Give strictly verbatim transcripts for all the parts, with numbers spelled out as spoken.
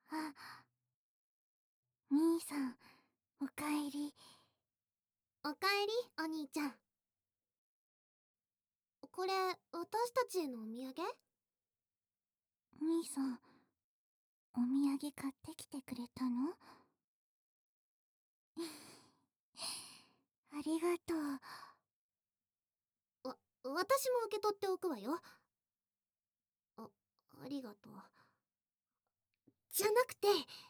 あ、兄さん、おかえり。 おかえり、お兄ちゃん。これ、私たちへのお土産？ 兄さん、お土産買ってきてくれたの？ありがとう。 わ、私も受け取っておくわよ。あ、ありがとう。じゃなくて、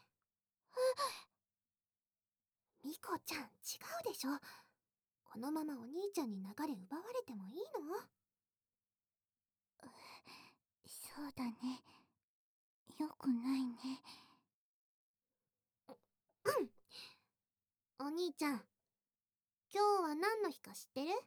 ミコちゃん、違うでしょ。このままお兄ちゃんに流れ奪われてもいいの？ そうだね。よくないね。 お兄ちゃん、今日は何の日か知ってる？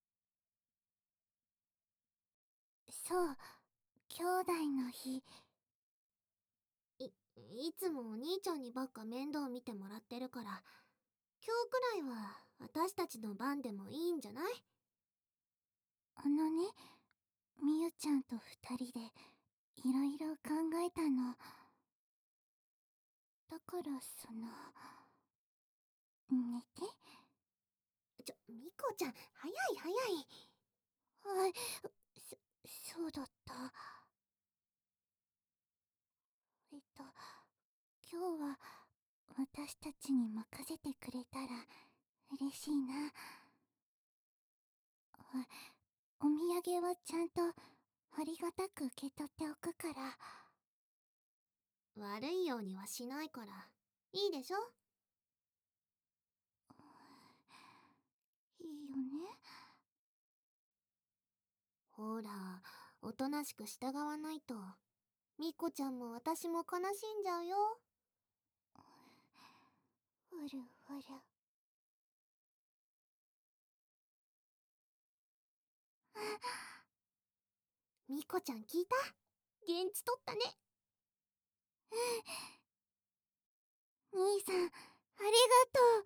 そう、兄弟の日。 い、いつもお兄ちゃんにばっか面倒見てもらってるから、今日くらいは私たちの番でもいいんじゃない？ あのね、みゆちゃんと二人でいろいろ考えたの。だからその、寝て。 ちょ、ミコちゃん、早い早い。 はい、そ、そうだった。えっと、今日は私たちに任せてくれたら嬉しいな。お土産はちゃんとありがたく受け取っておくから。 悪いようにはしないから、いいでしょ？ いいよね。 ほら、おとなしく従わないと、ミコちゃんも私も悲しんじゃうよ。 ふるふる。 ミコちゃん聞いた？現地取ったね。 兄さん、ありがとう。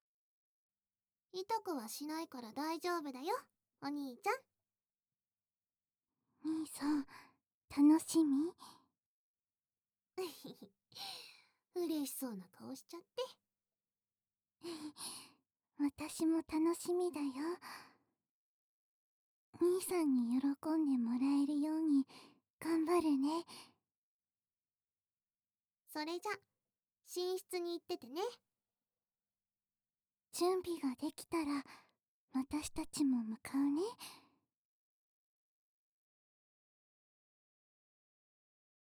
痛くはしないから大丈夫だよ、お兄ちゃん。 兄さん、楽しみ？ 嬉しそうな顔しちゃって。 私も楽しみだよ。兄さんに喜んでもらえるように頑張るね。 それじゃ、寝室に行っててね。 準備ができたら私たちも向かうね。